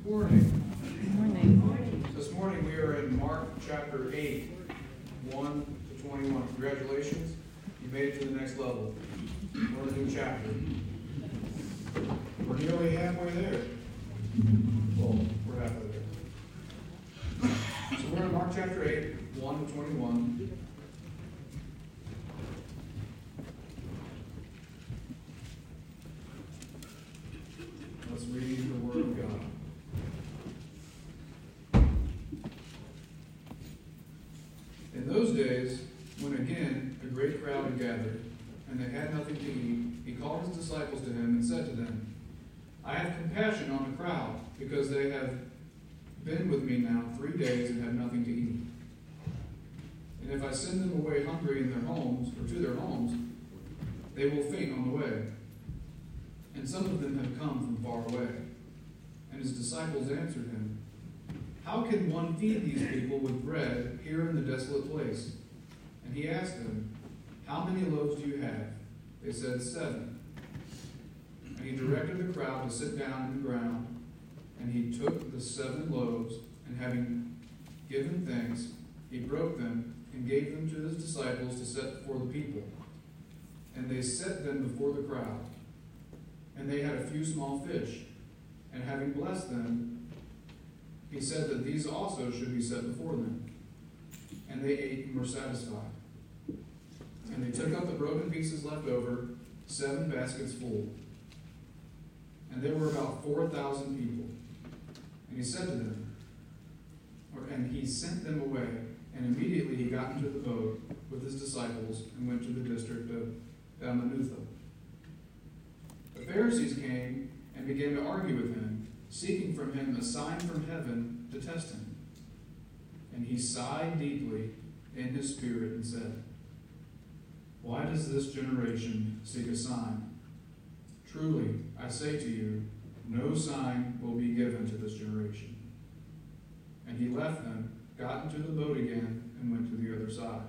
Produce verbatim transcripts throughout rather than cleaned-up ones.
Morning. Morning. This morning we are in Mark chapter eight, one to twenty-one. Congratulations. You made it to the next level. We're in a new chapter. We're nearly halfway there. Well, we're halfway there. So we're in Mark chapter eight, one to twenty-one. Let's read the Word of God. In those days, when again a great crowd had gathered, and they had nothing to eat, he called his disciples to him and said to them, I have compassion on the crowd, because they have been with me now three days and have nothing to eat. And if I send them away hungry in their homes, or to their homes, they will faint on the way. And some of them have come from far away. And his disciples answered him, How can one feed these people with bread here in the desolate place? And he asked them, How many loaves do you have? They said, Seven. And he directed the crowd to sit down on the ground. And he took the seven loaves, and having given thanks, he broke them and gave them to his disciples to set before the people. And they set them before the crowd. And they had a few small fish. And having blessed them, he said that these also should be set before them. And they ate and were satisfied. And they took up the broken pieces left over, seven baskets full. And there were about four thousand people. And he said to them, or, and he sent them away. And immediately he got into the boat with his disciples and went to the district of Dalmanutha. The Pharisees came and began to argue with him, seeking from him a sign from heaven to test him. And he sighed deeply in his spirit and said, Why does this generation seek a sign? Truly, I say to you, no sign will be given to this generation. And he left them, got into the boat again, and went to the other side.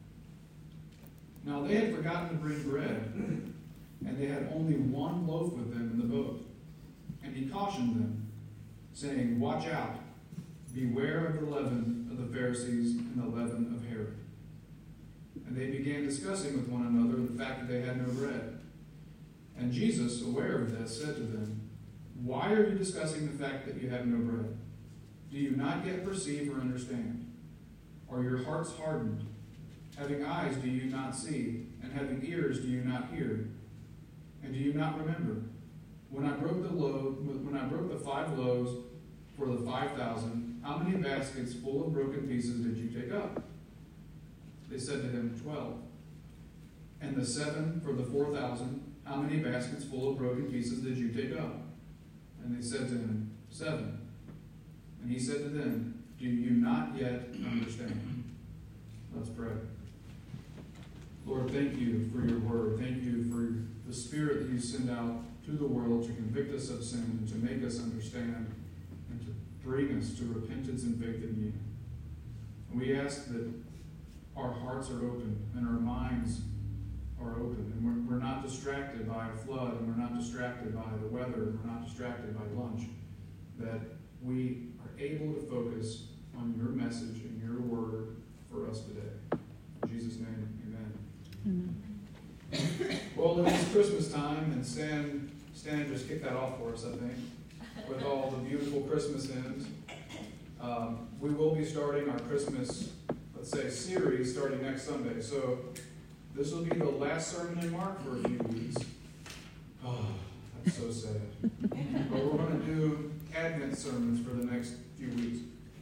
Now they had forgotten to bring bread, and they had only one loaf with them in the boat. And he cautioned them, saying, Watch out, beware of the leaven of the Pharisees and the leaven of Herod. And they began discussing with one another the fact that they had no bread. And Jesus, aware of this, said to them, Why are you discussing the fact that you have no bread? Do you not yet perceive or understand? Are your hearts hardened? Having eyes, do you not see? And having ears, do you not hear? And do you not remember? When I broke the loaf, when I broke the five loaves for the five thousand, how many baskets full of broken pieces did you take up? They said to him, Twelve. And the seven for the four thousand, how many baskets full of broken pieces did you take up? And they said to him, Seven. And he said to them, Do you not yet understand? Let's pray. Lord, thank you for your word. Thank you for the Spirit that you send out to the world to convict us of sin and to make us understand and to bring us to repentance and faith in you. And we ask that our hearts are open and our minds are open, and we're, we're not distracted by a flood, and we're not distracted by the weather, and we're not distracted by lunch, that we are able to focus on your message and your word for us today. In Jesus' name, amen. Amen. Well, it is Christmas time, and Stan, Stan just kicked that off for us, I think, with all the beautiful Christmas hymns. Um, we will be starting our Christmas, let's say, series starting next Sunday. So this will be the last sermon in Mark for a few weeks. Oh, that's so sad. But we're going to do Advent sermons for the next few weeks.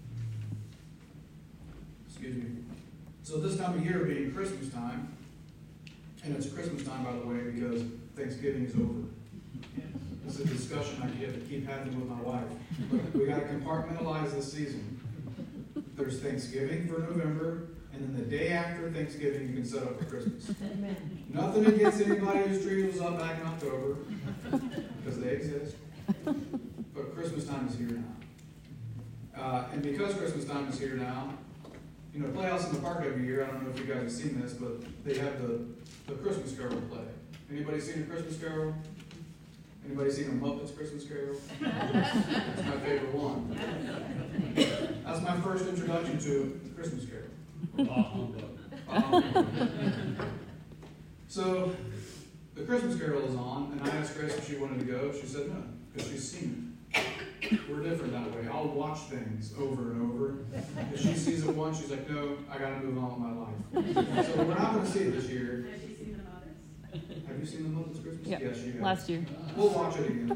Excuse me. So this time of year being Christmas time, and it's Christmas time, by the way, because Thanksgiving is over. This is a discussion I get to keep having with my wife. But we got to compartmentalize this season. There's Thanksgiving for November, and then the day after Thanksgiving, you can set up for Christmas. Amen. Nothing against anybody whose tree was up back in October, because they exist. But Christmas time is here now. Uh, and because Christmas time is here now, you know, Playhouse in the Park every year, I don't know if you guys have seen this, but they have the, the Christmas Carol play. Anybody seen a Christmas Carol? Anybody seen a Muppets Christmas Carol? That's my favorite one. That's my first introduction to Christmas Carol. Um, so, the Christmas Carol is on, and I asked Grace if she wanted to go. She said no, because she's seen it. We're different that way. I'll watch things over and over. If she sees it once, she's like, no, I got to move on with my life. So we're not going to see it this year. Has she seen the Muppets? Have you seen the Muppets Christmas? Yep. Yes, you have. Last year. We'll watch it again.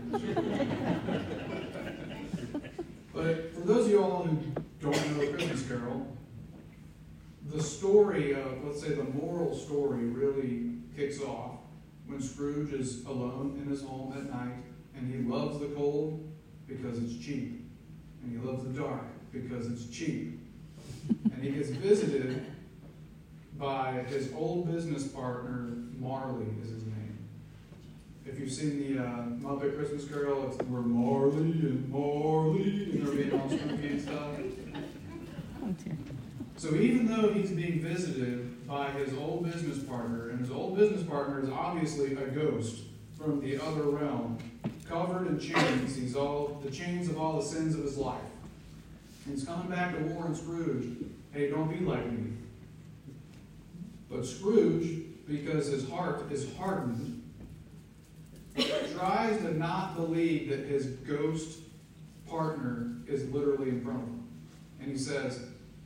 But for those of you all who don't know Christmas Carol, the story of, let's say the moral story really kicks off when Scrooge is alone in his home at night, and he loves the cold because it's cheap. And he loves the dark because it's cheap. And he gets visited by his old business partner, Marley is his name. If you've seen the uh, Muppet Christmas Carol, it's where Marley and Marley, and they're being all spooky and stuff. So even though he's being visited by his old business partner, and his old business partner is obviously a ghost from the other realm, covered in chains, he's all the chains of all the sins of his life. And he's coming back to warn Scrooge, hey, don't be like me. But Scrooge, because his heart is hardened, tries to not believe that his ghost partner is literally in front of him. And he says,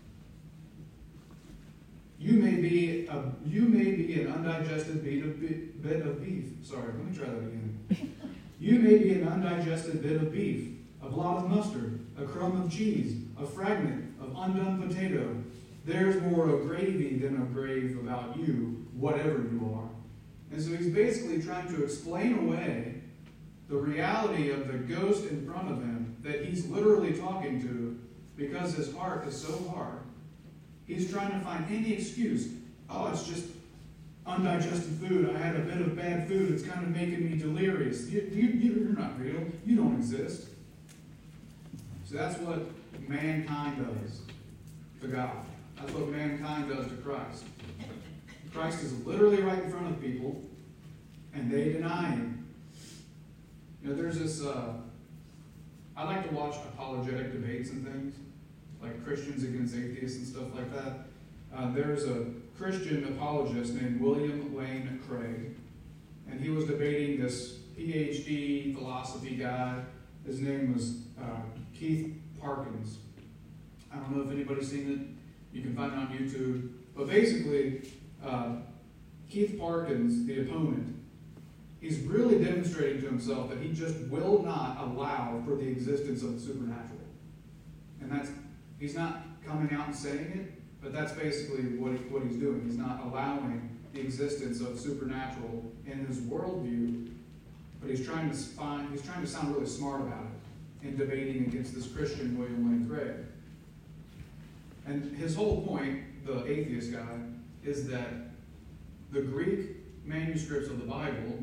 You may be a you may be an undigested bit of, bit of beef. Sorry, let me try that again. You may be an undigested bit of beef, a blot of mustard, a crumb of cheese, a fragment of undone potato. There's more of gravy than of grave about you, whatever you are. And so he's basically trying to explain away the reality of the ghost in front of him that he's literally talking to because his heart is so hard. He's trying to find any excuse. Oh, it's just undigested food. I had a bit of bad food. It's kind of making me delirious. You, you, you're not real. You don't exist. So that's what mankind does to God. That's what mankind does to Christ. Christ is literally right in front of people, and they deny him. You know, there's this, uh, I like to watch apologetic debates and things, like Christians against atheists and stuff like that. Uh, there's a Christian apologist named William Lane Craig, and he was debating this P H D philosophy guy. His name was uh, Keith Parkins. I don't know if anybody's seen it. You can find it on YouTube. But basically, uh, Keith Parkins, the opponent, he's really demonstrating to himself that he just will not allow for the existence of the supernatural. And that's, he's not coming out and saying it, but that's basically what, he, what he's doing. He's not allowing the existence of supernatural in his worldview, but he's trying to find, he's trying to sound really smart about it in debating against this Christian William Lane Craig. And his whole point, the atheist guy, is that the Greek manuscripts of the Bible,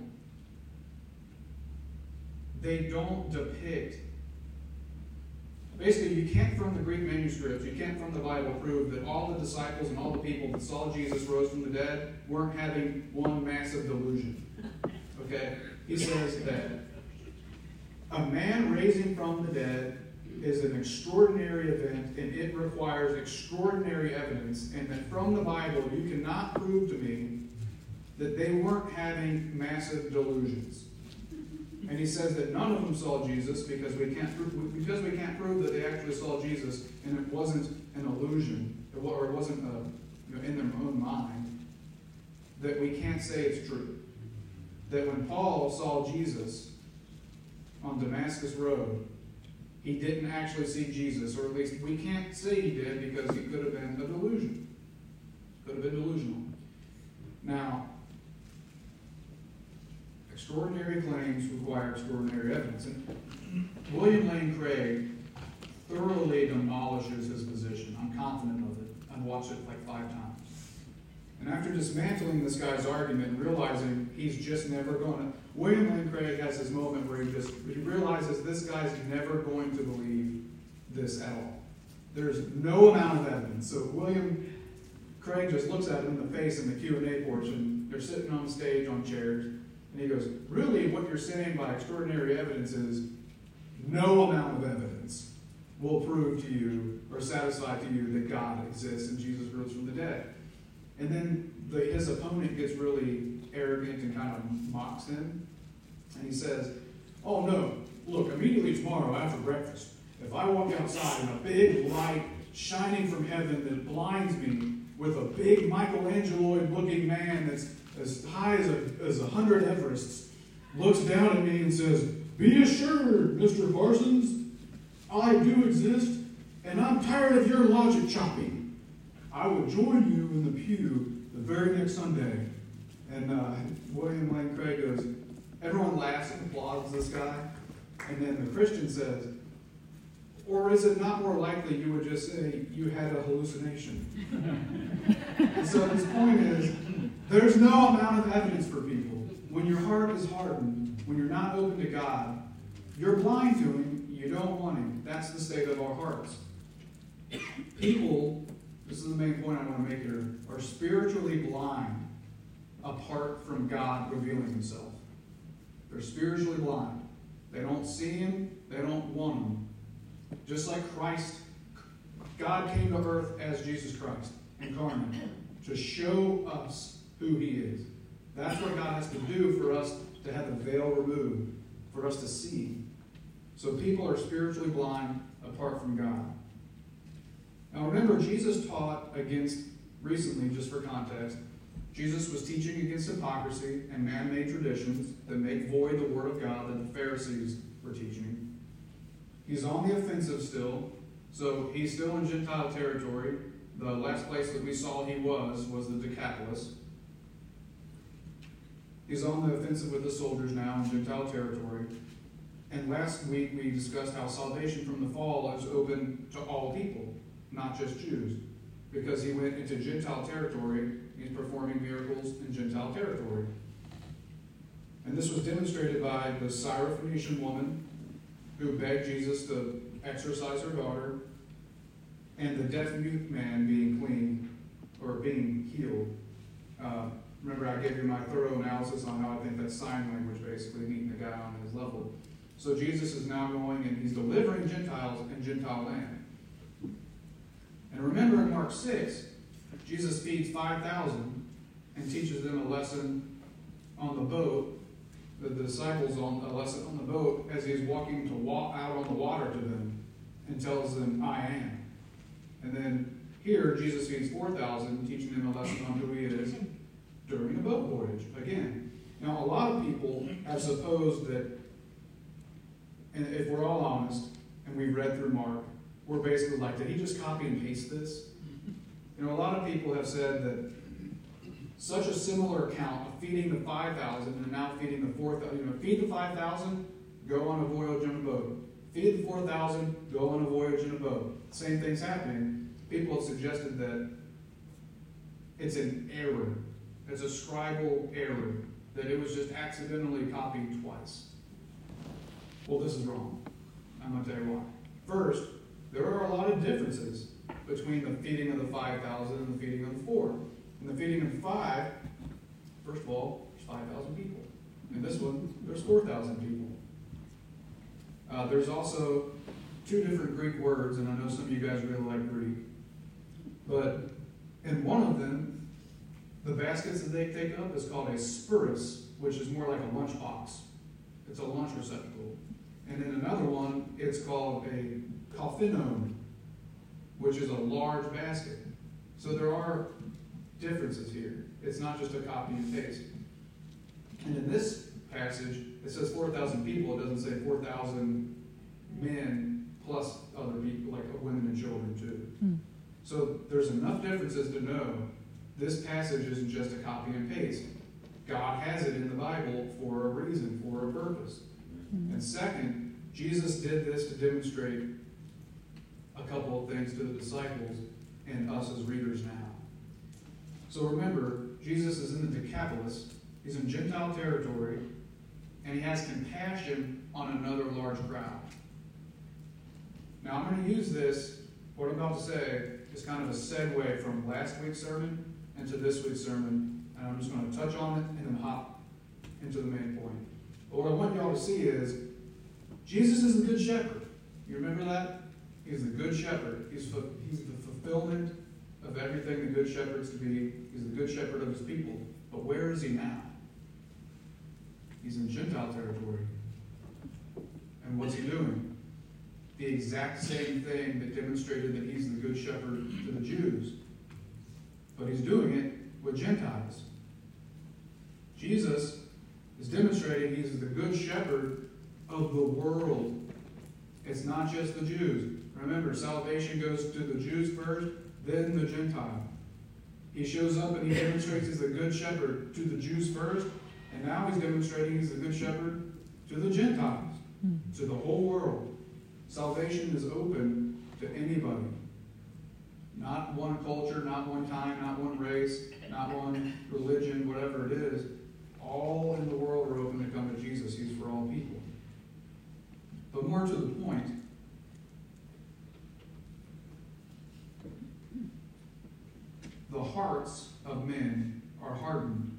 they don't depict, basically you can't from the Greek manuscripts, you can't from the Bible prove that all the disciples and all the people that saw Jesus rose from the dead weren't having one massive delusion. Okay? He says that a man raising from the dead is an extraordinary event, and it requires extraordinary evidence, and that from the Bible you cannot prove to me that they weren't having massive delusions. And he says that none of them saw Jesus because we can't prove, because we can't prove that they actually saw Jesus, and it wasn't an illusion, or it wasn't a, you know, in their own mind, that we can't say it's true. That when Paul saw Jesus on Damascus Road, he didn't actually see Jesus, or at least we can't say he did because he could have been a delusion. Could have been delusional. Now, extraordinary claims require extraordinary evidence. And William Lane Craig thoroughly demolishes his position. I'm confident of it. I've watched it like five times. And after dismantling this guy's argument and realizing he's just never going to, William Lane Craig has this moment where he just he realizes this guy's never going to believe this at all. There's no amount of evidence. So William Craig just looks at him in the face in the Q and A portion. They're sitting on stage on chairs, and And he goes, really what you're saying by extraordinary evidence is no amount of evidence will prove to you or satisfy to you that God exists and Jesus rose from the dead. And then the, his opponent gets really arrogant and kind of mocks him. And he says, oh no, look, immediately tomorrow after breakfast, if I walk outside and a big light shining from heaven that blinds me with a big Michelangelo-looking man that's as high as a, as a hundred Everests looks down at me and says, be assured, Mister Parsons, I do exist, and I'm tired of your logic chopping. I will join you in the pew the very next Sunday. And uh, William Lane Craig goes, everyone laughs and applauds this guy. And then the Christian says, or is it not more likely you would just say you had a hallucination? And so his point is, there's no amount of evidence for people. When your heart is hardened, when you're not open to God, you're blind to Him, you don't want Him. That's the state of our hearts. People, this is the main point I want to make here, are spiritually blind apart from God revealing Himself. They're spiritually blind. They don't see Him, they don't want Him. Just like Christ, God came to earth as Jesus Christ, incarnate, to show us who He is. That's what God has to do for us to have the veil removed, for us to see. So people are spiritually blind apart from God. Now remember, Jesus taught against, recently, just for context, Jesus was teaching against hypocrisy and man-made traditions that make void the Word of God that the Pharisees were teaching. He's on the offensive still, so he's still in Gentile territory. The last place that we saw he was was the Decapolis. He's on the offensive with the soldiers now in Gentile territory. And last week we discussed how salvation from the fall is open to all people, not just Jews. Because he went into Gentile territory, he's performing miracles in Gentile territory. And this was demonstrated by the Syrophoenician woman who begged Jesus to exorcise her daughter, and the deaf-mute man being clean, or being healed. Uh, remember, I gave you my thorough analysis on how I think that's sign language, basically, meeting the guy on his level. So Jesus is now going and he's delivering Gentiles in Gentile land. And remember in Mark six, Jesus feeds five thousand and teaches them a lesson on the boat, the disciples on a lesson on the boat as he's walking to walk out on the water to them and tells them, I am. And then here, Jesus feeds four thousand, teaching them a lesson on who he is during a boat voyage, again. Now, a lot of people have supposed that, and if we're all honest, and we've read through Mark, we're basically like, did he just copy and paste this? You know, a lot of people have said that such a similar account of feeding the five thousand and now feeding the four thousand. You know, feed the five thousand, go on a voyage in a boat. Feed the four thousand, go on a voyage in a boat. Same thing's happening. People have suggested that it's an error. It's a scribal error. That it was just accidentally copied twice. Well, this is wrong. I'm going to tell you why. First, there are a lot of differences between the feeding of the five thousand and the feeding of the four. In the feeding of five, first of all, there's five thousand people. In this one, there's four thousand people. Uh, there's also two different Greek words, and I know some of you guys really like Greek. But in one of them, the baskets that they take up is called a spurus, which is more like a lunch box. It's a lunch receptacle. And in another one, it's called a kophinon, which is a large basket. So there are differences here. It's not just a copy and paste. And in this passage, it says four thousand people. It doesn't say four thousand men plus other people, like women and children too. Mm. So there's enough differences to know this passage isn't just a copy and paste. God has it in the Bible for a reason, for a purpose. Mm. And second, Jesus did this to demonstrate a couple of things to the disciples and us as readers now. So remember, Jesus is in the Decapolis, he's in Gentile territory, and he has compassion on another large crowd. Now I'm going to use this, what I'm about to say, is kind of a segue from last week's sermon into this week's sermon, and I'm just going to touch on it and then hop into the main point. But what I want y'all to see is Jesus is the good shepherd. You remember that? He's the good shepherd. He's, fu- he's the fulfillment of everything the good shepherd's to be. He's the good shepherd of his people. But where is he now? He's in Gentile territory. And what's he doing? The exact same thing that demonstrated that he's the good shepherd to the Jews. But he's doing it with Gentiles. Jesus is demonstrating he's the good shepherd of the world. It's not just the Jews. Remember, salvation goes to the Jews first, then the Gentile. He shows up and he demonstrates he's the good shepherd to the Jews first, and now he's demonstrating he's the good shepherd to the Gentiles, to the whole world. Salvation is open to anybody. Not one culture, not one time, not one race, not one religion, whatever it is. All in the world are open to come to Jesus. He's for all people. But more to the point, the hearts of men are hardened.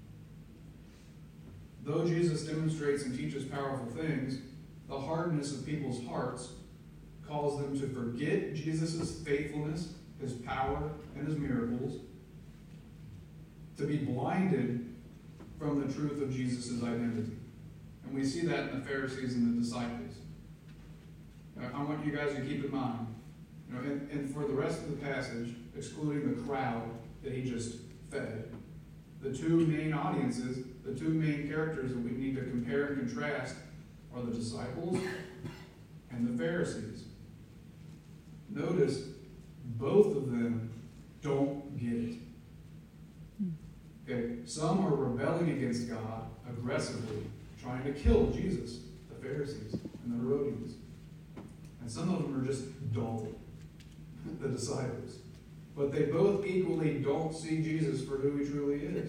Though Jesus demonstrates and teaches powerful things, the hardness of people's hearts calls them to forget Jesus' faithfulness, his power, and his miracles, to be blinded from the truth of Jesus' identity. And we see that in the Pharisees and the disciples. Now, I want you guys to keep in mind, you know, and, and for the rest of the passage, excluding the crowd that he just fed, the two main audiences, the two main characters that we need to compare and contrast are the disciples and the Pharisees. Notice, both of them don't get it. Okay, some are rebelling against God aggressively, trying to kill Jesus, the Pharisees and the Herodians. And some of them are just dull, the disciples. But they both equally don't see Jesus for who he truly is.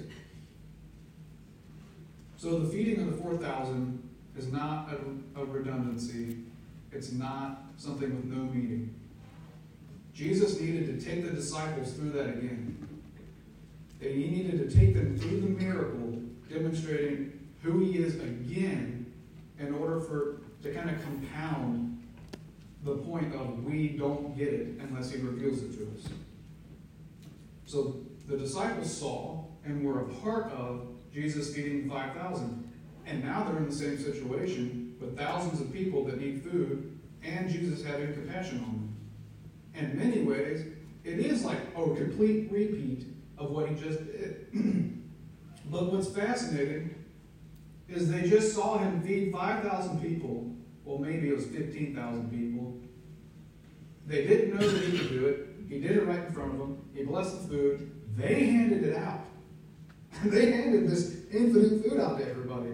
So the feeding of the four thousand is not a, a redundancy. It's not something with no meaning. Jesus needed to take the disciples through that again. And he needed to take them through the miracle, demonstrating who he is again, in order for to kind of compound the point of we don't get it unless he reveals it to us. So the disciples saw and were a part of Jesus feeding the five thousand. And now they're in the same situation with thousands of people that need food and Jesus having compassion on them. In many ways, it is like a complete repeat of what he just did. But what's fascinating is they just saw him feed five thousand people. Well, maybe it was fifteen thousand people. They didn't know that he could do it. He did it right in front of them. He blessed the food. They handed it out. They handed this infinite food out to everybody.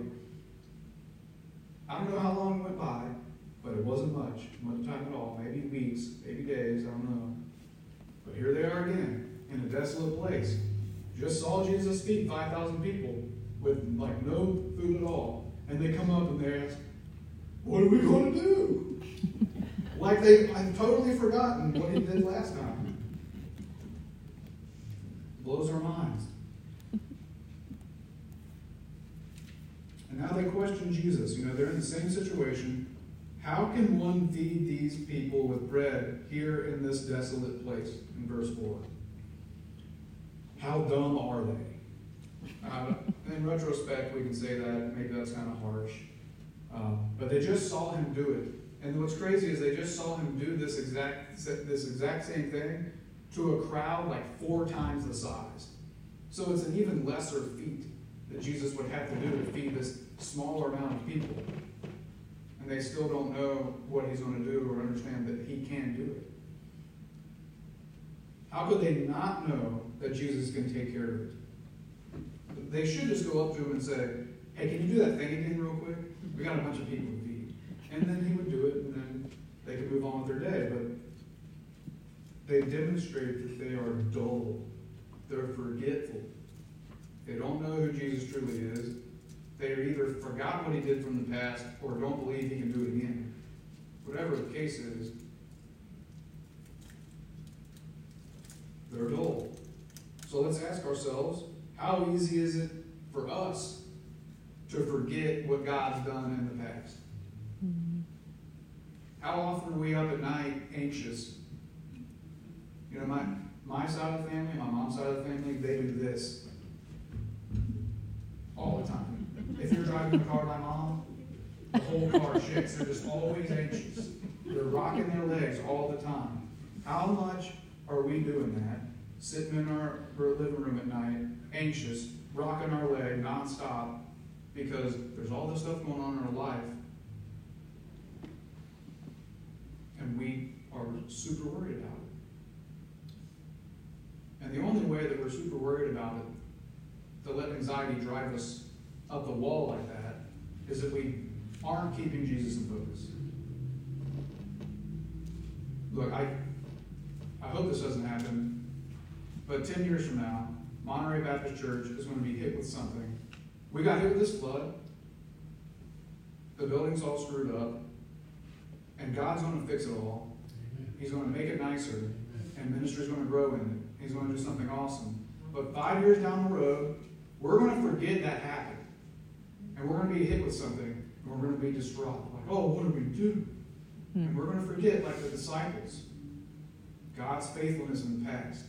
I don't know how long it went by, but it wasn't much. Much time at all. Maybe weeks, maybe days, I don't know. But here they are again, in a desolate place. Just saw Jesus feed five thousand people with like no food at all. And they come up and they ask, what are we going to do? Like they, I've totally forgotten what he did last time. Blows our minds. And now they question Jesus. You know, they're in the same situation. How can one feed these people with bread here in this desolate place? In verse four. How dumb are they? Uh, in retrospect, we can say that. Maybe that's kind of harsh. Uh, but they just saw him do it. And what's crazy is they just saw him do this exact this exact same thing to a crowd like four times the size. So it's an even lesser feat that Jesus would have to do to feed this smaller amount of people. And they still don't know what he's going to do or understand that he can do it. How could they not know that Jesus can take care of it? They should just go up to him and say, hey, can you do that thing again real quick? We got a bunch of people to feed. And then he would do it, and then they could move on with their day. But they demonstrate that they are dull. They're forgetful. They don't know who Jesus truly is. They either forgot what he did from the past or don't believe he can do it again. Whatever the case is, they're dull. So let's ask ourselves, how easy is it for us to forget what God's done in the past. Mm-hmm. How often are we up at night anxious? You know, my, my side of the family, my mom's side of the family, they do this all the time. If you're driving a car by mom, the whole car shakes. They're just always anxious. They're rocking their legs all the time. How much are we doing that? Sitting in our, our living room at night, anxious, rocking our leg nonstop, because there's all this stuff going on in our life, and we are super worried about it. And the only way that we're super worried about it, to let anxiety drive us up the wall like that, is if we aren't keeping Jesus in focus. Look, I, I hope this doesn't happen, but ten years from now, Monterey Baptist Church is going to be hit with something. We got hit with this flood. The building's all screwed up. And God's going to fix it all. He's going to make it nicer. And ministry's going to grow in it. He's going to do something awesome. But five years down the road, we're going to forget that happened. And we're going to be hit with something. And we're going to be distraught. Like, oh, what do we do? Mm. And we're going to forget, like the disciples, God's faithfulness in the past.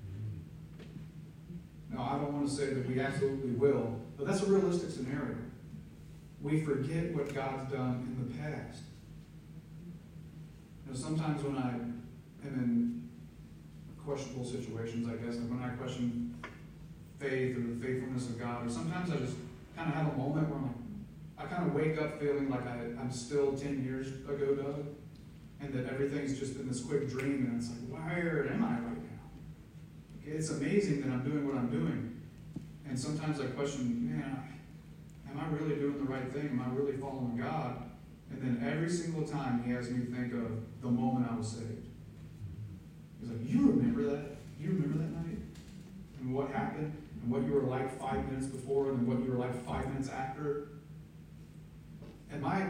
Now, I don't want to say that we absolutely will, but that's a realistic scenario. We forget what God's done in the past. You know, sometimes when I am in questionable situations, I guess, like when I question faith or the faithfulness of God, or sometimes I just kind of have a moment where I'm like, I kind of wake up feeling like I, I'm still ten years ago, Doug, and that everything's just in this quick dream, and it's like, where am I right now? It's amazing that I'm doing what I'm doing. And sometimes I question, man, am I really doing the right thing? Am I really following God? And then every single time he has me think of the moment I was saved. He's like, you remember that? You remember that night? And what happened? And what you were like five minutes before, and then what you were like five minutes after? And my,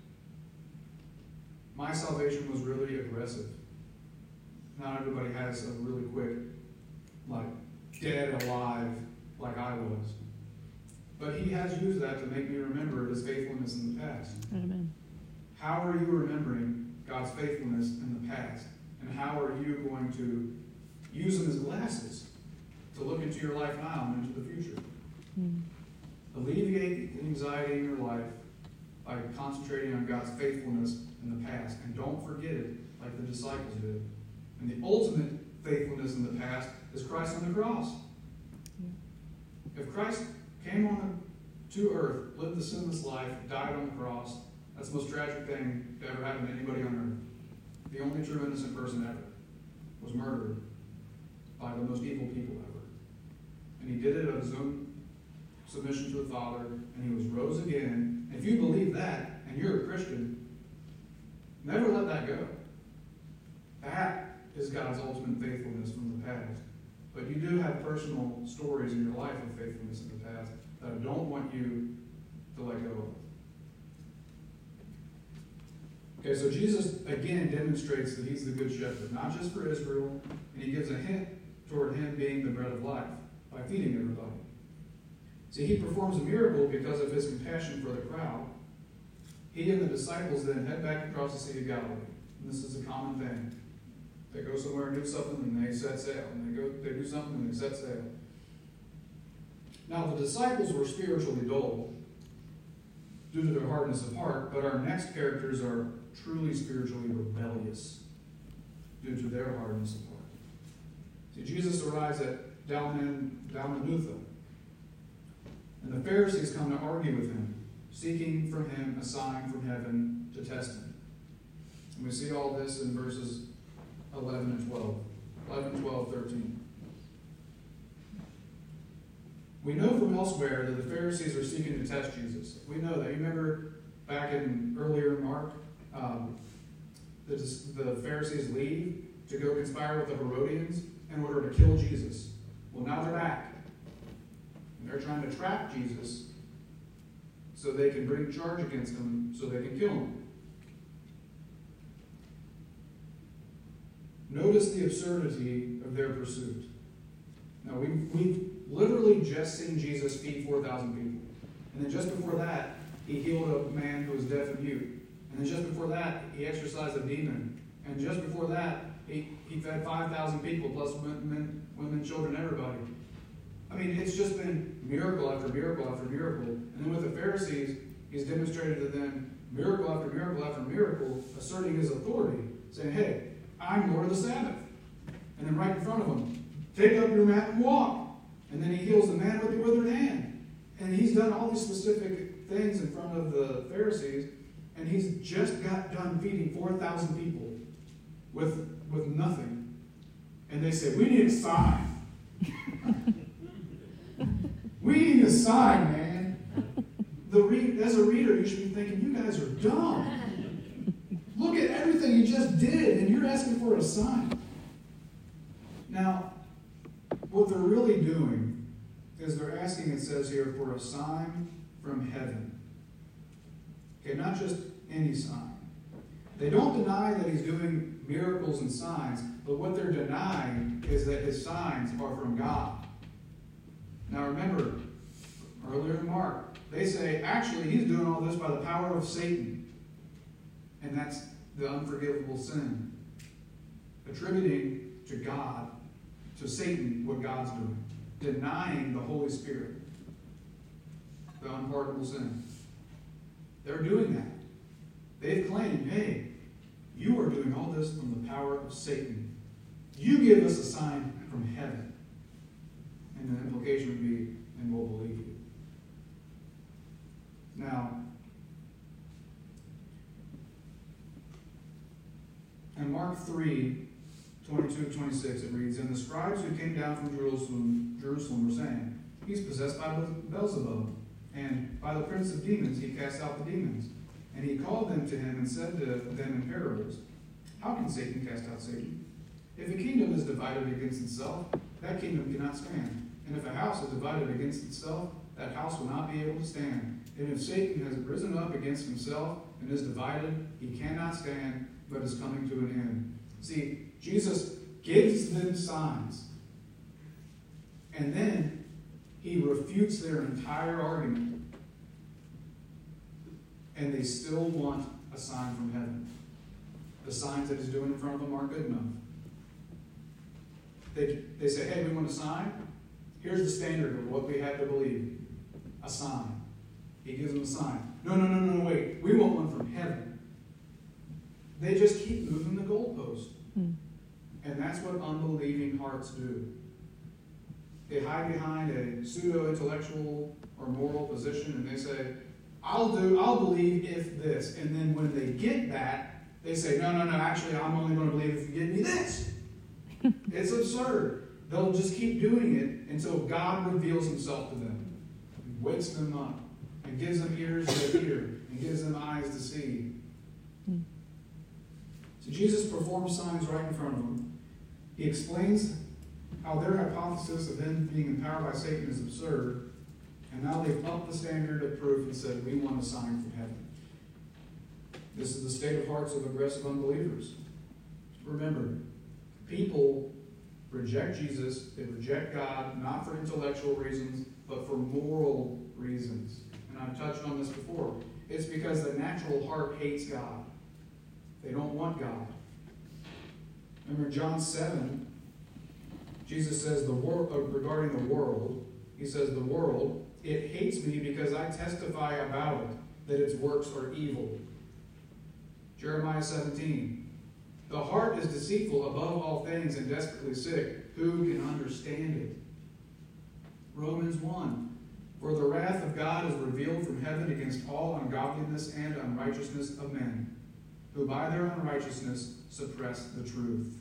my salvation was really aggressive. Not everybody has a really quick, like, dead alive like I was. But he has used that to make me remember his faithfulness in the past. Amen. How are you remembering God's faithfulness in the past? And how are you going to use them as glasses to look into your life now and into the future? Mm. Alleviate anxiety in your life by concentrating on God's faithfulness in the past. And don't forget it like the disciples did. And the ultimate faithfulness in the past is Christ on the cross. Yeah. If Christ came on to earth, lived the sinless life, died on the cross, that's the most tragic thing to ever happen to anybody on earth. The only true innocent person ever was murdered by the most evil people ever. And he did it of his own submission to the Father, and he was rose again. And if you believe that, and you're a Christian, never let that go. That is God's ultimate faithfulness from the past. But you do have personal stories in your life of faithfulness in the past that I don't want you to let go of. Okay, so Jesus, again, demonstrates that he's the good shepherd, not just for Israel, and he gives a hint toward him being the bread of life by feeding everybody. See, he performs a miracle because of his compassion for the crowd. He and the disciples then head back across the Sea of Galilee. And this is a common thing. They go somewhere and do something, and they set sail. And they go, they do something, and they set sail. Now, the disciples were spiritually dull due to their hardness of heart, but our next characters are truly spiritually rebellious due to their hardness of heart. See, Jesus arrives at Dalmanutha, and the Pharisees come to argue with him, seeking from him a sign from heaven to test him. And we see all this in verses eleven and twelve. eleven, twelve, thirteen. We know from elsewhere that the Pharisees are seeking to test Jesus. We know that. You remember back in earlier in Mark, um, the, the Pharisees leave to go conspire with the Herodians in order to kill Jesus. Well, now they're back. And they're trying to trap Jesus so they can bring charge against him so they can kill him. Notice the absurdity of their pursuit. Now, we've, we've literally just seen Jesus feed four thousand people. And then just before that, he healed a man who was deaf and mute. And then just before that, he exorcised a demon. And just before that, he, he fed five thousand people, plus men, women, children, everybody. I mean, it's just been miracle after miracle after miracle. And then with the Pharisees, he's demonstrated to them miracle after miracle after miracle, asserting his authority, saying, hey, I'm Lord of the Sabbath. And then right in front of him, take up your mat and walk. And then he heals the man with the withered hand. And he's done all these specific things in front of the Pharisees, and he's just got done feeding four thousand people with, with nothing. And they say, we need a sign. We need a sign, man. The re- as a reader, you should be thinking, you guys are dumb. Look at everything you just did, and you're asking for a sign. Now, what they're really doing is they're asking, it says here, for a sign from heaven. Okay, not just any sign. They don't deny that he's doing miracles and signs, but what they're denying is that his signs are from God. Now remember, earlier in Mark, they say, actually, he's doing all this by the power of Satan. And that's the unforgivable sin. Attributing to God, to Satan, what God's doing. Denying the Holy Spirit. The unpardonable sin. They're doing that. They've claimed, hey, you are doing all this from the power of Satan. You give us a sign from heaven. And the implication would be, and we'll believe you. Now, in Mark three, twenty-two to twenty-six, it reads, and the scribes who came down from Jerusalem, Jerusalem were saying, he's possessed by Beelzebub, and by the prince of demons he cast out the demons. And he called them to him and said to them in parables, how can Satan cast out Satan? If a kingdom is divided against itself, that kingdom cannot stand. And if a house is divided against itself, that house will not be able to stand. And if Satan has risen up against himself and is divided, he cannot stand, but is coming to an end. See, Jesus gives them signs, and then he refutes their entire argument. And they still want a sign from heaven. The signs that he's doing in front of them aren't good enough. They, they say, hey, we want a sign. Here's the standard of what we have to believe. A sign. He gives them a sign. No, no, no, no, wait. We want one from heaven. They just keep moving the goalpost. Mm. And that's what unbelieving hearts do. They hide behind a pseudo-intellectual or moral position, and they say, I'll do, I'll believe if this. And then when they get that, they say, no, no, no, actually, I'm only going to believe if you give me this. It's absurd. They'll just keep doing it until God reveals himself to them. He wakes them up and gives them ears to hear and gives them eyes to see. So Jesus performs signs right in front of them. He explains how their hypothesis of him being empowered by Satan is absurd. And now they've upped the standard of proof and said, we want a sign from heaven. This is the state of hearts of aggressive unbelievers. Remember, people reject Jesus, they reject God, not for intellectual reasons, but for moral reasons. And I've touched on this before. It's because the natural heart hates God. They don't want God. Remember John seven, Jesus says the wor- uh, regarding the world, he says the world, it hates me because I testify about it, that its works are evil. Jeremiah seventeen, the heart is deceitful above all things and desperately sick. Who can understand it? Romans one, for the wrath of God is revealed from heaven against all ungodliness and unrighteousness of men, who by their unrighteousness suppress the truth.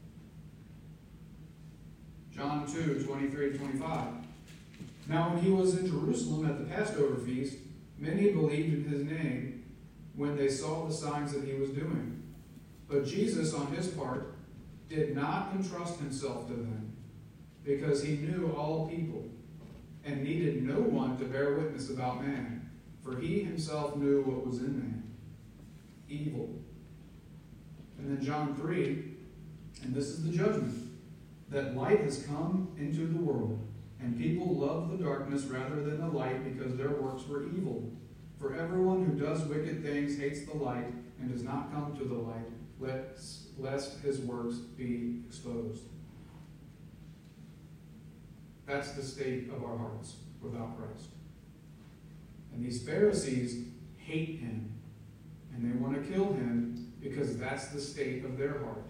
John two, twenty-three to twenty-five. Now when he was in Jerusalem at the Passover feast, many believed in his name when they saw the signs that he was doing. But Jesus, on his part, did not entrust himself to them, because he knew all people, and needed no one to bear witness about man, for he himself knew what was in man, evil. And then John three, and this is the judgment, that light has come into the world, And people love the darkness rather than the light because their works were evil. For everyone who does wicked things hates the light and does not come to the light, lest, lest his works be exposed. That's the state of our hearts without Christ. And these Pharisees hate him, and they want to kill him because that's the state of their heart.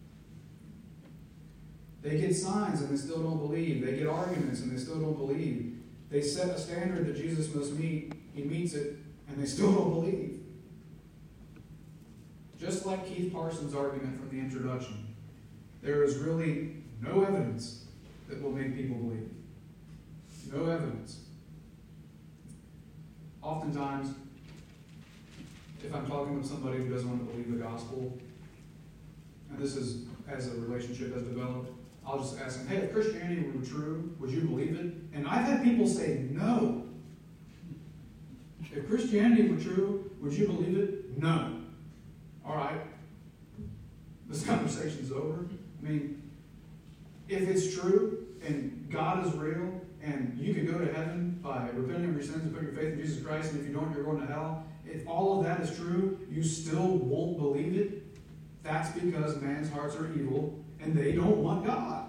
They get signs and they still don't believe. They get arguments and they still don't believe. They set a standard that Jesus must meet. He meets it, and they still don't believe. Just like Keith Parsons' argument from the introduction, there is really no evidence that will make people believe. No evidence. Oftentimes, if I'm talking with somebody who doesn't want to believe the gospel, and this is as a relationship has developed, I'll just ask them, hey, if Christianity were true, would you believe it? And I've had people say no. If Christianity were true, would you believe it? No. All right. This conversation's over. I mean, if it's true and God is real and you can go to heaven by repenting of your sins and putting your faith in Jesus Christ, and if you don't, you're going to hell, if all of that is true, you still won't believe it, that's because man's hearts are evil and they don't want God.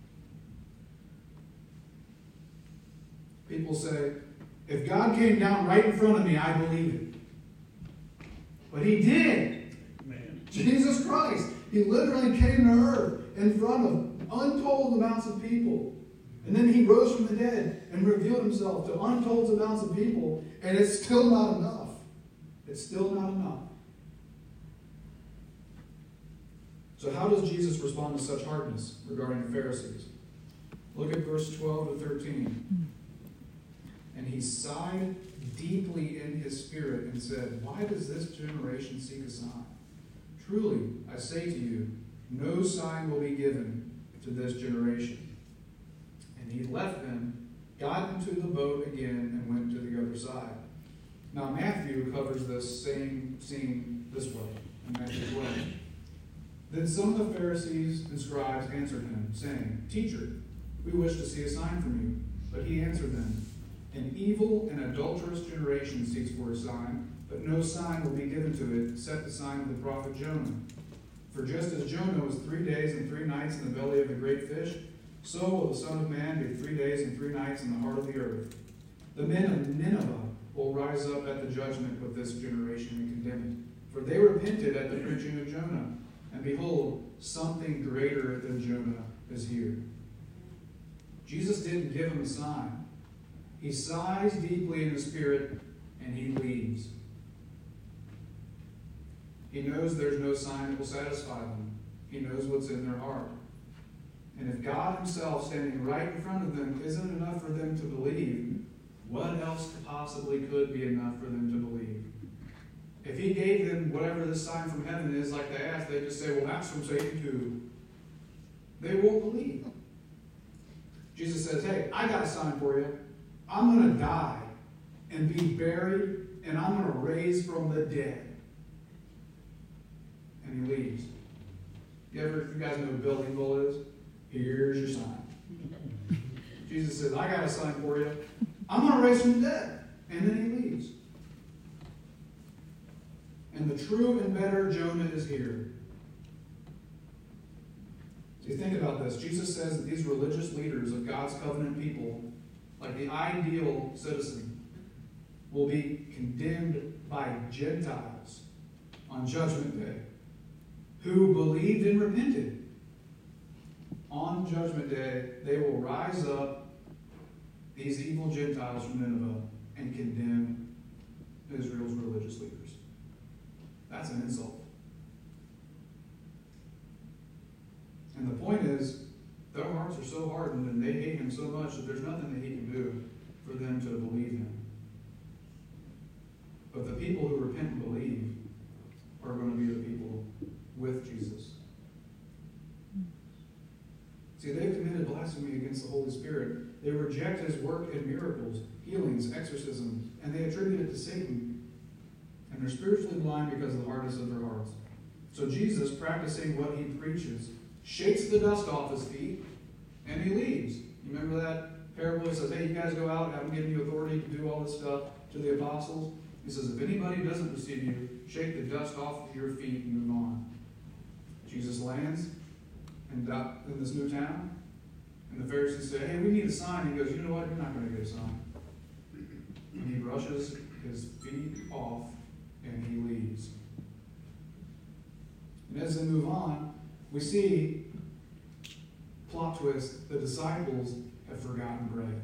People say, if God came down right in front of me, I believe it. But he did. Man. Jesus Christ. He literally came to earth in front of untold amounts of people. And then he rose from the dead and revealed himself to untold amounts of people. And it's still not enough. It's still not enough. So how does Jesus respond to such hardness regarding the Pharisees? Look at verse twelve to thirteen. And he sighed deeply in his spirit and said, why does this generation seek a sign? Truly, I say to you, no sign will be given to this generation. And he left them, got into the boat again, and went to the other side. Now Matthew covers this same scene this way, in Matthew twelve. Then some of the Pharisees and scribes answered him, saying, Teacher, we wish to see a sign from you. But he answered them, an evil and adulterous generation seeks for a sign, but no sign will be given to it except the sign of the prophet Jonah. For just as Jonah was three days and three nights in the belly of the great fish, so will the Son of Man be three days and three nights in the heart of the earth. The men of Nineveh will rise up at the judgment with this generation and condemn it. For they repented at the preaching of Jonah. And behold, something greater than Jonah is here. Jesus didn't give him a sign. He sighs deeply in the spirit, and he leaves. He knows there's no sign that will satisfy them. He knows what's in their heart. And if God himself standing right in front of them isn't enough for them to believe, what else possibly could be enough for them to believe? If he gave them whatever this sign from heaven is, like they asked, they'd just say, well, that's from Satan too. They won't believe. Jesus says, hey, I got a sign for you. I'm going to die and be buried, and I'm going to raise from the dead. And he leaves. You ever, you guys know who Bill Engvall is? Here's your sign. Jesus says, I got a sign for you. I'm going to raise from the dead. And then he leaves. And the true and better Jonah is here. So you think about this. Jesus says that these religious leaders of God's covenant people, like the ideal citizen, will be condemned by Gentiles on Judgment Day who believed and repented. On Judgment Day, they will rise up, these evil Gentiles from Nineveh, and condemn Israel's religious leaders. That's an insult. And the point is, their hearts are so hardened and they hate him so much that there's nothing that he can do for them to believe him. But the people who repent and believe are going to be the people with Jesus. See, they've committed blasphemy against the Holy Spirit. They reject his work in miracles, healings, exorcisms, and they attribute it to Satan. And they're spiritually blind because of the hardness of their hearts. So Jesus, practicing what he preaches, shakes the dust off his feet, and he leaves. You remember that parable, he says, hey, you guys go out, I'm giving you authority to do all this stuff to the apostles. He says, if anybody doesn't receive you, shake the dust off of your feet and move on. Jesus lands in, in this new town, and the Pharisees say, hey, we need a sign. He goes, you know what? You're not going to get a sign. And he brushes his feet off, and he leaves. And as they move on, we see, plot twist, the disciples have forgotten bread.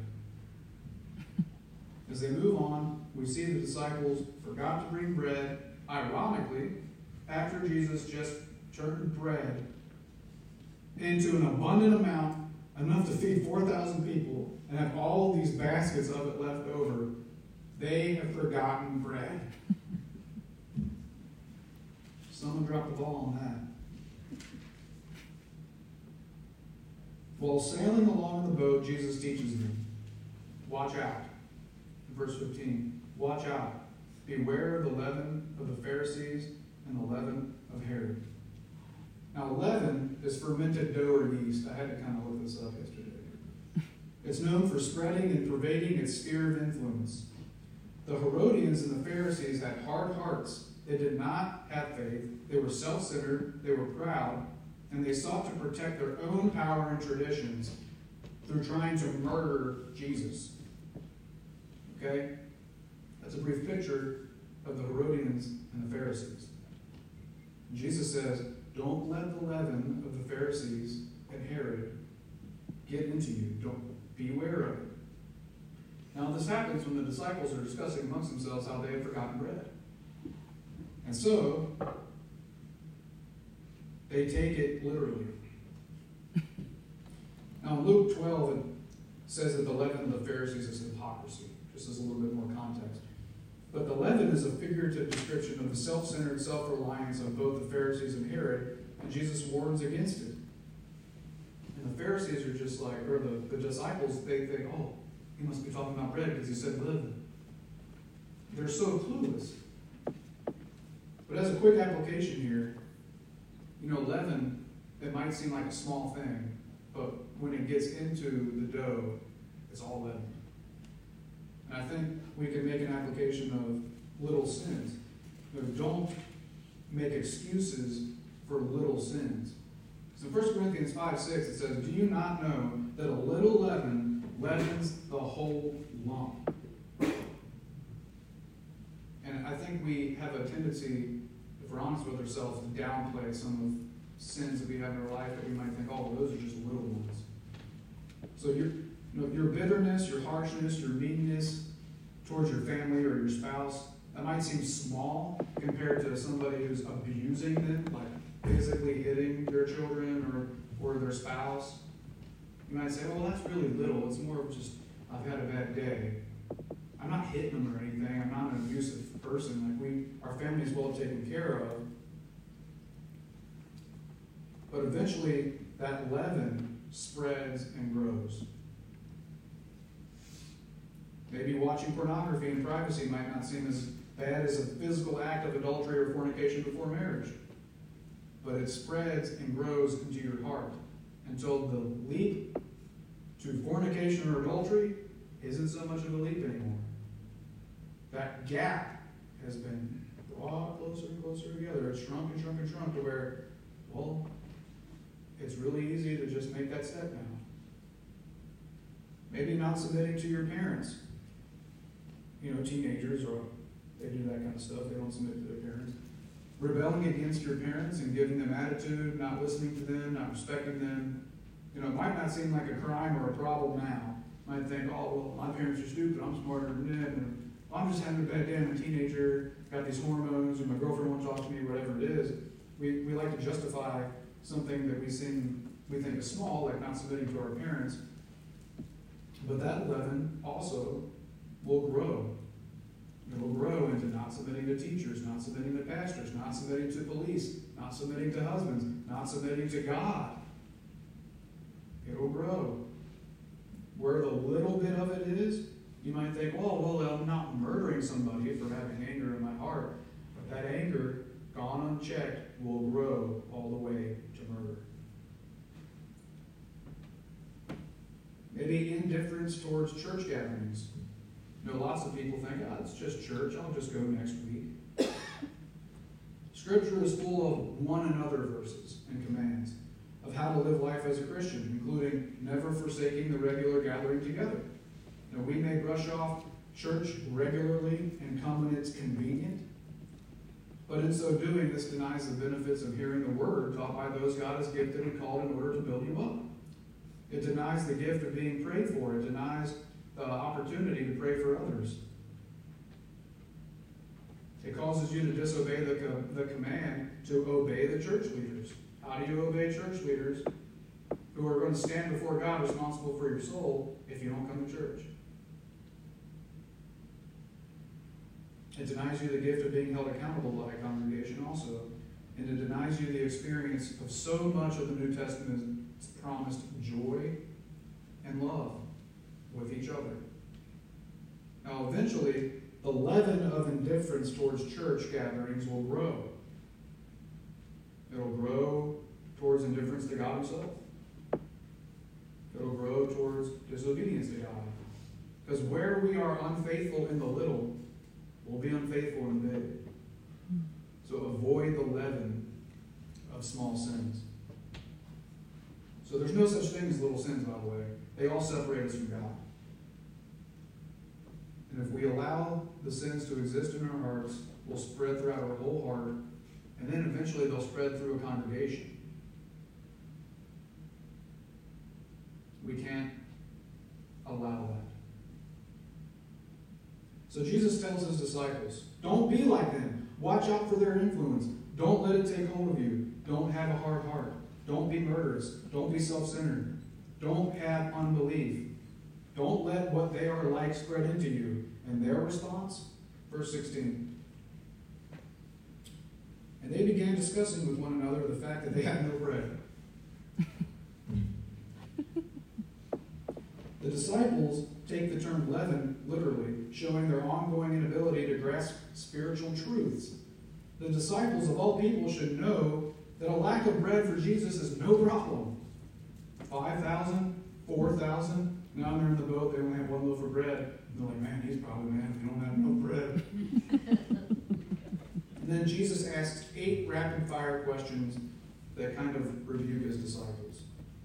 As they move on, we see the disciples forgot to bring bread. Ironically, after Jesus just turned bread into an abundant amount, enough to feed four thousand people, and have all these baskets of it left over, they have forgotten bread. Someone dropped the ball on that. While sailing along in the boat, Jesus teaches them, watch out. Verse fifteen, watch out. Beware of the leaven of the Pharisees and the leaven of Herod. Now, leaven is fermented dough or yeast. I had to kind of look this up yesterday. It's known for spreading and pervading its sphere of influence. The Herodians and the Pharisees had hard hearts. They did not have faith. They were self-centered. They were proud. And they sought to protect their own power and traditions through trying to murder Jesus. Okay? That's a brief picture of the Herodians and the Pharisees. Jesus says, don't let the leaven of the Pharisees and Herod get into you. Don't beware of it. Now, this happens when the disciples are discussing amongst themselves how they have forgotten bread. And so, they take it literally. Now, in Luke twelve, it says that the leaven of the Pharisees is hypocrisy. Just as a little bit more context. But the leaven is a figurative description of the self-centered self-reliance of both the Pharisees and Herod, and Jesus warns against it. And the Pharisees are just like, or the, the disciples, they think, oh, he must be talking about bread because he said leaven. They're so clueless. But as a quick application here, you know, leaven, it might seem like a small thing, but when it gets into the dough, it's all leaven. And I think we can make an application of little sins. You know, don't make excuses for little sins. So in First Corinthians five six, it says, do you not know that a little leaven leavens the whole lump? And I think we have a tendency, if we're honest with ourselves, to downplay some of sins that we have in our life that we might think, oh, those are just little ones. So your, you know, your bitterness, your harshness, your meanness towards your family or your spouse, that might seem small compared to somebody who's abusing them, like physically hitting their children or, or their spouse. You might say, well, that's really little. It's more of just, I've had a bad day. I'm not hitting them or anything. I'm not an abusive person. Like we, our family is well taken care of. But eventually, that leaven spreads and grows. Maybe watching pornography in privacy might not seem as bad as a physical act of adultery or fornication before marriage. But it spreads and grows into your heart until the leap to fornication or adultery isn't so much of a leap anymore. That gap has been brought closer and closer together. It's shrunk and shrunk and shrunk to where, well, it's really easy to just make that step now. Maybe not submitting to your parents. You know, teenagers, or they do that kind of stuff. They don't submit to their parents. Rebelling against your parents and giving them attitude, not listening to them, not respecting them. You know, it might not seem like a crime or a problem now. You might think, oh, well, my parents are stupid. I'm smarter than them. And well, I'm just having a bad day. I'm a teenager. Got these hormones, or my girlfriend won't talk to me, whatever it is. We, we like to justify something that we seem, we think is small, like not submitting to our parents. But that leaven also will grow. It will grow into not submitting to teachers, not submitting to pastors, not submitting to police, not submitting to husbands, not submitting to God. It will grow. Where the little bit of it is, you might think, oh, well, I'm not murdering somebody for having anger in my heart. But that anger, gone unchecked, will grow all the way to murder. Maybe indifference towards church gatherings. You know, lots of people think, oh, it's just church, I'll just go next week. Scripture is full of one another verses and commands of how to live life as a Christian, including never forsaking the regular gathering together. Now, we may brush off church regularly and come when it's convenient, but in so doing, this denies the benefits of hearing the word taught by those God has gifted and called in order to build you up. It denies the gift of being prayed for. It denies the opportunity to pray for others. It causes you to disobey the, co- the command to obey the church leaders. How do you obey church leaders who are going to stand before God responsible for your soul if you don't come to church? It denies you the gift of being held accountable by a congregation also. And it denies you the experience of so much of the New Testament's promised joy and love with each other. Now, eventually, the leaven of indifference towards church gatherings will grow. It'll grow towards indifference to God himself. It'll grow towards disobedience to God. Because where we are unfaithful in the little, we'll be unfaithful in the big. So avoid the leaven of small sins. So there's no such thing as little sins, by the way. They all separate us from God. And if we allow the sins to exist in our hearts, we'll spread throughout our whole heart, and then eventually they'll spread through a congregation. We can't allow that. So Jesus tells his disciples, don't be like them. Watch out for their influence. Don't let it take hold of you. Don't have a hard heart. Don't be murderous. Don't be self-centered. Don't have unbelief. Don't let what they are like spread into you. And their response? Verse sixteen. And they began discussing with one another the fact that they had no bread. The disciples take the term leaven literally, showing their ongoing inability to grasp spiritual truths. The disciples of all people should know that a lack of bread for Jesus is no problem. five thousand, four thousand, now they're in the boat, they only have one loaf of bread. And they're like, man, he's probably mad if you don't have no bread. And then Jesus asks eight rapid-fire questions that kind of rebuke his disciples.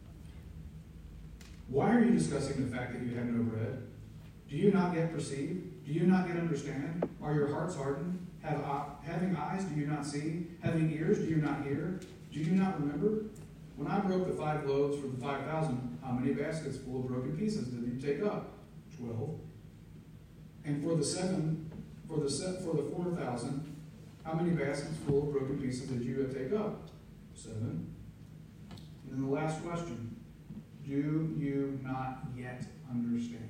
Why are you discussing the fact that you have no bread? Do you not yet perceive? Do you not yet understand? Are your hearts hardened? Have, having eyes, do you not see? Having ears, do you not hear? Do you not remember? When I broke the five loaves for the five thousand, how many baskets full of broken pieces did you take up? Twelve. And for the seven, for the set, for the four thousand, how many baskets full of broken pieces did you take up? Seven. And then the last question: do you not yet understand?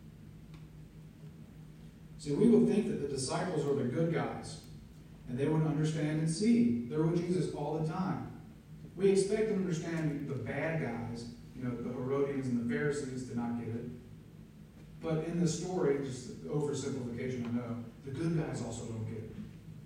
See, we would think that the disciples are the good guys, and they would understand and see. They're with Jesus all the time. We expect them to understand the bad guys, you know, the Herodians and the Pharisees, to not get it. But in this story, just oversimplification, I know, the good guys also don't get it.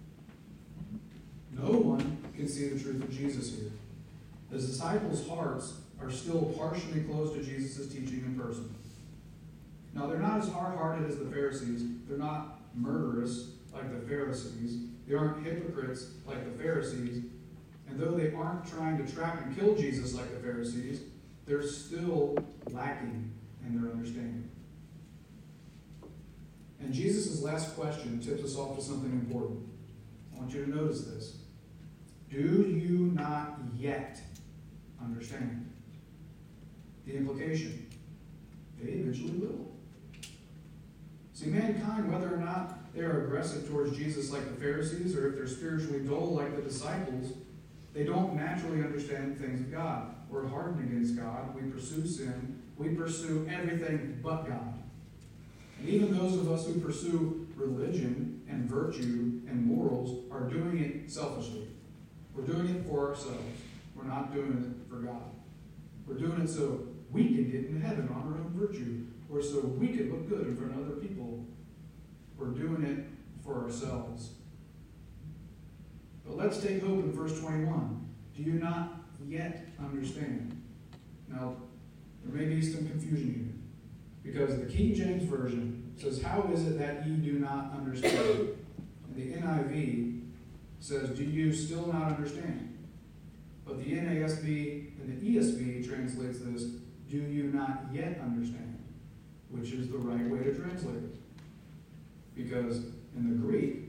No one can see the truth of Jesus here. The disciples' hearts are still partially closed to Jesus' teaching in person. Now, they're not as hard-hearted as the Pharisees. They're not murderous like the Pharisees. They aren't hypocrites like the Pharisees. And though they aren't trying to trap and kill Jesus like the Pharisees, they're still lacking in their understanding. And Jesus' last question tips us off to something important. I want you to notice this. Do you not yet understand? The implication: they eventually will. See, mankind, whether or not they're aggressive towards Jesus like the Pharisees, or if they're spiritually dull like the disciples, they don't naturally understand things of God. We're hardened against God. We pursue sin. We pursue everything but God. And even those of us who pursue religion and virtue and morals are doing it selfishly. We're doing it for ourselves. We're not doing it for God. We're doing it so we can get into heaven on our own virtue, or so we can look good in front of other people. We're doing it for ourselves. But let's take hope in verse twenty-one. Do you not yet understand? Now, there may be some confusion here. Because the King James Version says, how is it that ye do not understand? And the N I V says, do you still not understand? But the N A S B and the E S V translates this, do you not yet understand? Which is the right way to translate it. Because in the Greek,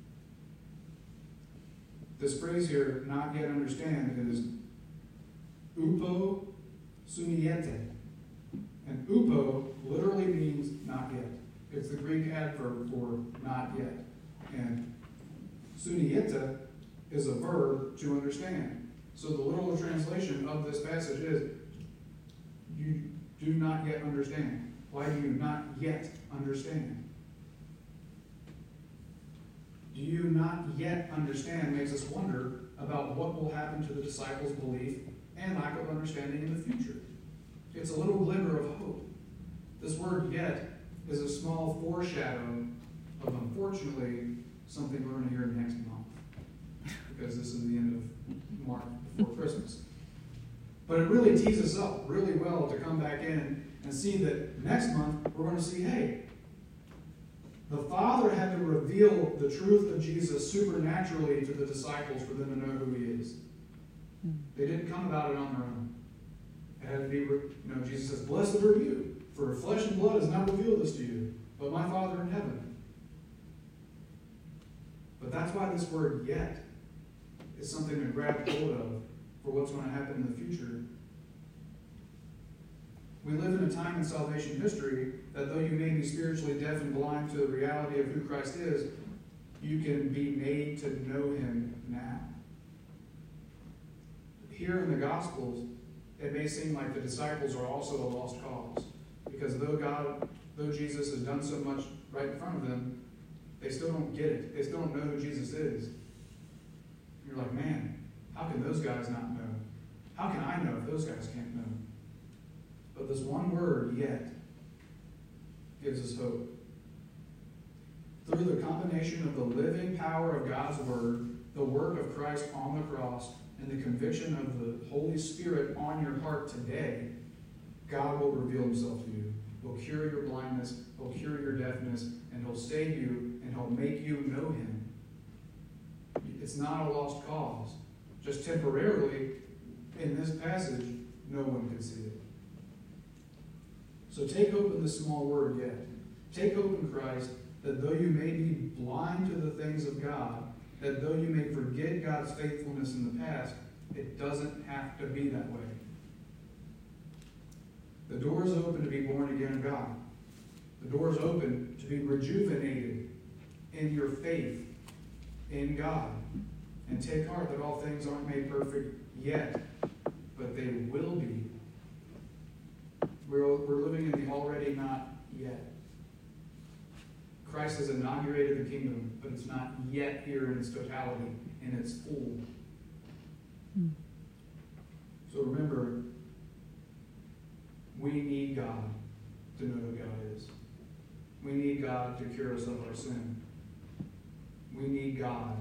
this phrase here, not yet understand, is upo suniete. And upo literally means not yet. It's the Greek adverb for not yet. And suniete is a verb to understand. So the literal translation of this passage is, you do not yet understand. Why do you not yet understand? Do you not yet understand makes us wonder about what will happen to the disciples' belief and lack of understanding in the future. It's a little glimmer of hope. This word yet is a small foreshadow of, unfortunately, something we're going to hear next month. Because this is the end of March before Christmas. But it really tees us up really well to come back in and see that next month we're going to see, hey, the Father had to reveal the truth of Jesus supernaturally to the disciples for them to know who he is. They didn't come about it on their own. It had to be, you know, Jesus says, blessed are you, for flesh and blood has not revealed this to you, but my Father in heaven. But that's why this word yet is something to grab hold of for what's going to happen in the future. We live in a time in salvation history that though you may be spiritually deaf and blind to the reality of who Christ is, you can be made to know him now. Here in the Gospels, it may seem like the disciples are also a lost cause. Because though God, though Jesus has done so much right in front of them, they still don't get it. They still don't know who Jesus is. You're like, man, how can those guys not know? How can I know if those guys can't know? But this one word, yet, gives us hope. Through the combination of the living power of God's word, the work of Christ on the cross, and the conviction of the Holy Spirit on your heart today, God will reveal himself to you. He'll cure your blindness, he'll cure your deafness, and he'll save you, and he'll make you know him. It's not a lost cause. Just temporarily, in this passage, no one could see it. So take hope in this small word yet. Take hope in Christ, that though you may be blind to the things of God, that though you may forget God's faithfulness in the past, it doesn't have to be that way. The door is open to be born again of God. The door is open to be rejuvenated in your faith in God. And take heart that all things aren't made perfect yet, but they will be. We're, we're living in the already not yet. Christ has inaugurated the kingdom, but it's not yet here in its totality, in its full. Hmm. So remember, we need God to know who God is. We need God to cure us of our sin. We need God.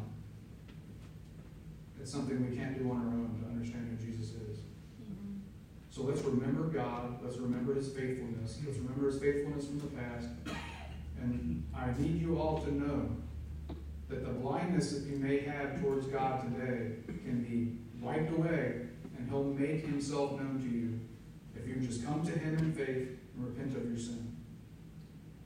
It's something we can't do on our own to understand who Jesus is. Mm-hmm. So let's remember God. Let's remember his faithfulness. Let's remember his faithfulness from the past. And I need you all to know that the blindness that you may have towards God today can be wiped away, and he'll make himself known to you if you just come to him in faith and repent of your sin.